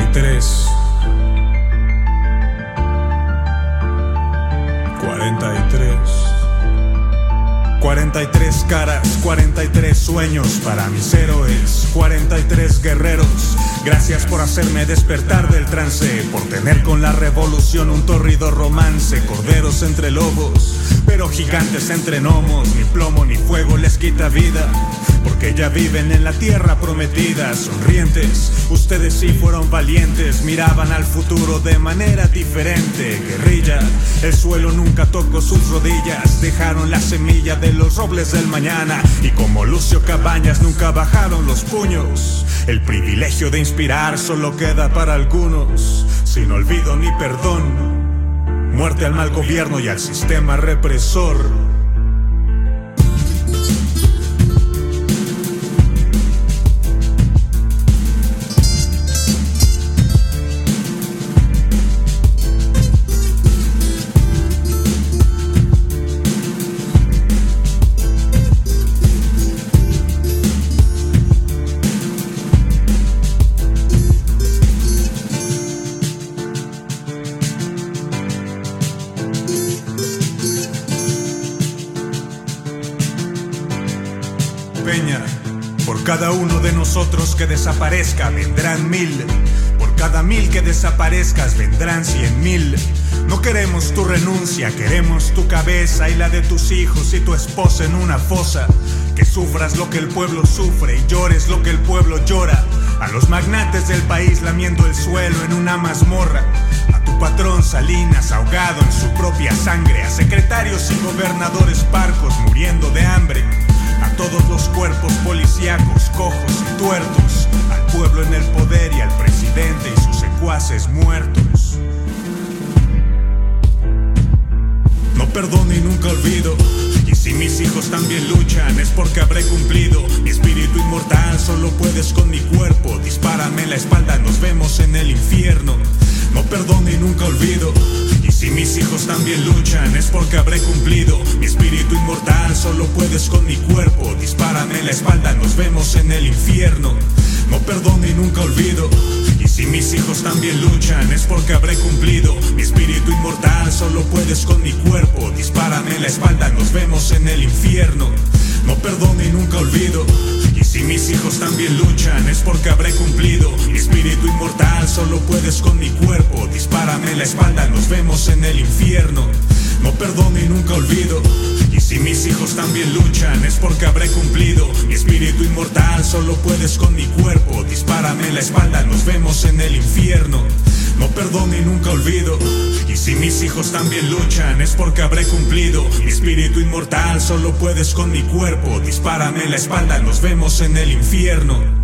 43 43 caras, 43 sueños para mis héroes, 43 guerreros. Gracias por hacerme despertar del trance, por tener con la revolución un torrido romance. Corderos entre lobos, pero gigantes entre gnomos. Ni plomo ni fuego les quita vida, porque ya viven en la tierra prometida. Sonrientes, ustedes sí fueron valientes, miraban al futuro de manera diferente. Guerrilla, el suelo nunca tocó sus rodillas, dejaron la semilla de los robles del mañana. Y como Lucio Cabañas nunca bajaron los puños. El privilegio de inspirar solo queda para algunos, sin olvido ni perdón. Muerte al mal gobierno y al sistema represor. Por cada uno de nosotros que desaparezca vendrán 1000. Por cada 1000 que desaparezcas vendrán 100,000. No queremos tu renuncia, queremos tu cabeza y la de tus hijos y tu esposa en una fosa. Que sufras lo que el pueblo sufre y llores lo que el pueblo llora. A los magnates del país lamiendo el suelo en una mazmorra. A tu patrón Salinas ahogado en su propia sangre. A secretarios y gobernadores parcos muriendo de hambre. A todos los cuerpos policíacos, cojos y tuertos. Al pueblo en el poder y al presidente y sus secuaces muertos. No perdono y nunca olvido. Y si mis hijos también luchan es porque habré cumplido. Mi espíritu inmortal solo puedes con mi cuerpo. Dispárame en la espalda, nos vemos en el infierno. No perdono y nunca olvido. Y si mis hijos también luchan es porque habré cumplido. Mi espíritu inmortal solo puedes con mi cuerpo. Dispárame en la espalda, nos vemos en el infierno. No perdono y nunca olvido. Y si mis hijos también luchan es porque habré cumplido. Mi espíritu inmortal solo puedes con mi cuerpo. Dispárame en la espalda, nos vemos en el infierno. No perdono y nunca olvido. Y si mis hijos también luchan es porque habré cumplido. Mi espíritu inmortal solo puedes con mi cuerpo. Dispárame en la espalda, nos vemos en el infierno. No perdono y nunca olvido. Y si mis hijos también luchan es porque habré cumplido. Mi espíritu inmortal solo puedes con mi cuerpo. Dispárame en la espalda, nos vemos en el infierno. No perdono y nunca olvido. Y si mis hijos también luchan es porque habré cumplido. Mi espíritu inmortal solo puedes con mi cuerpo. Dispárame en la espalda, nos vemos en el infierno.